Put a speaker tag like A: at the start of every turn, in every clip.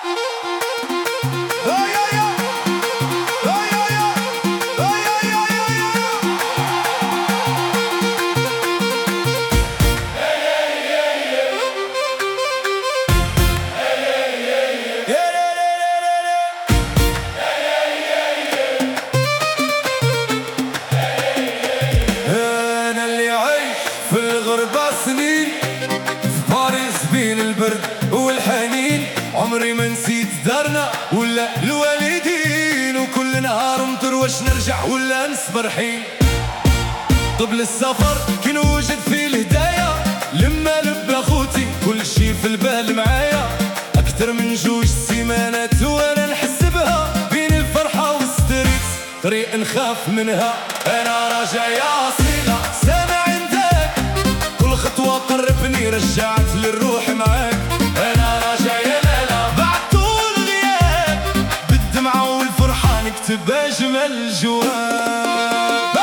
A: سنين في باريس بين البرد والحنين، عمري ما نسيت دارنا ولا الوالدين، وكل نهار مطر واش نرجع ولا نصبر حين. قبل السفر كي نوجد فيه الهدايا، لما لب اخوتي كل شي في البال معايا، اكتر من 2 سيمانات وانا نحس بها، بين الفرحة والستريس طريق نخاف منها. انا راجع يا اصيلة سامع عندك، كل خطوة قربني رجعت للروح معاك. انا راجع يا لالا بعد طول غياب، بالدمعة والفرحة نكتب اجمل جواب.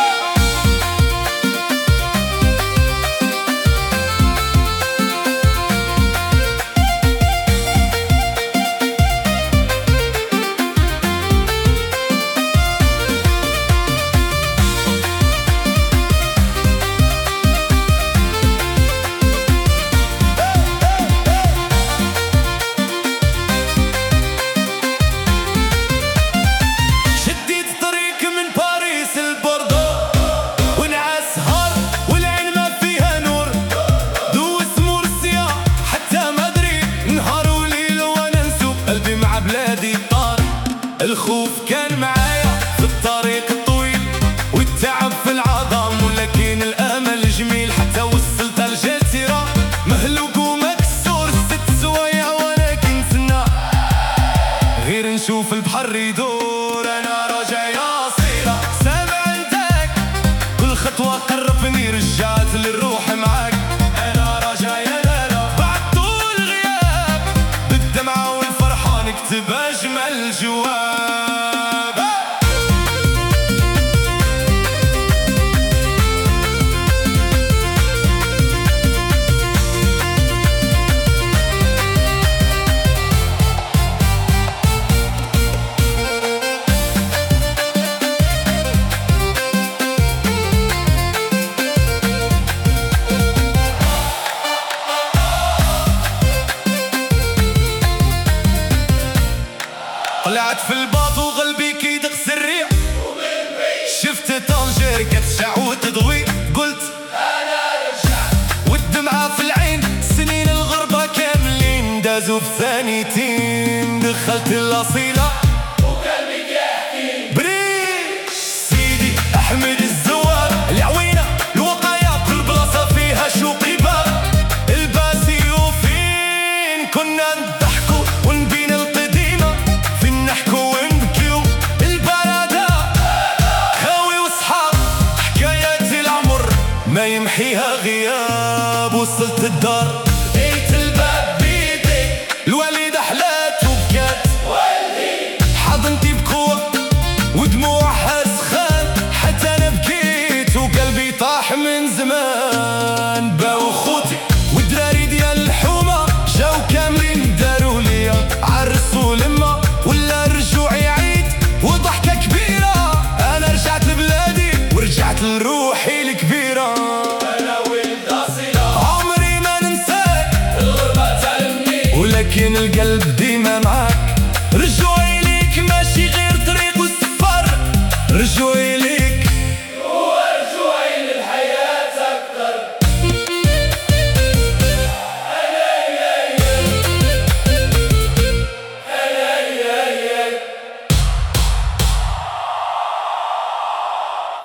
A: الخوف كان معايا في الطريق الطويل والتعب في العظام، ولكن الامل جميل حتى وصلت الجزيرة مهلوك ومكسور 6 سوايع وانا كنتسنى غير نشوف البحر يدور. انا راجع يا صيرة سامع عندك، كل خطوة قربني رجعت للروح معاك. انا راجع يا لالا بعد طول غياب، بالدمعة والفرحة نكتب اجمل جواب. طلعت في الباط وقلبي كيدق سريع، شفت طنجر كتشع وتضوي، قلت انا رجعت والدمعة في العين. سنين الغربة كاملين دازوا في ثانيتين، دخلت الأصيل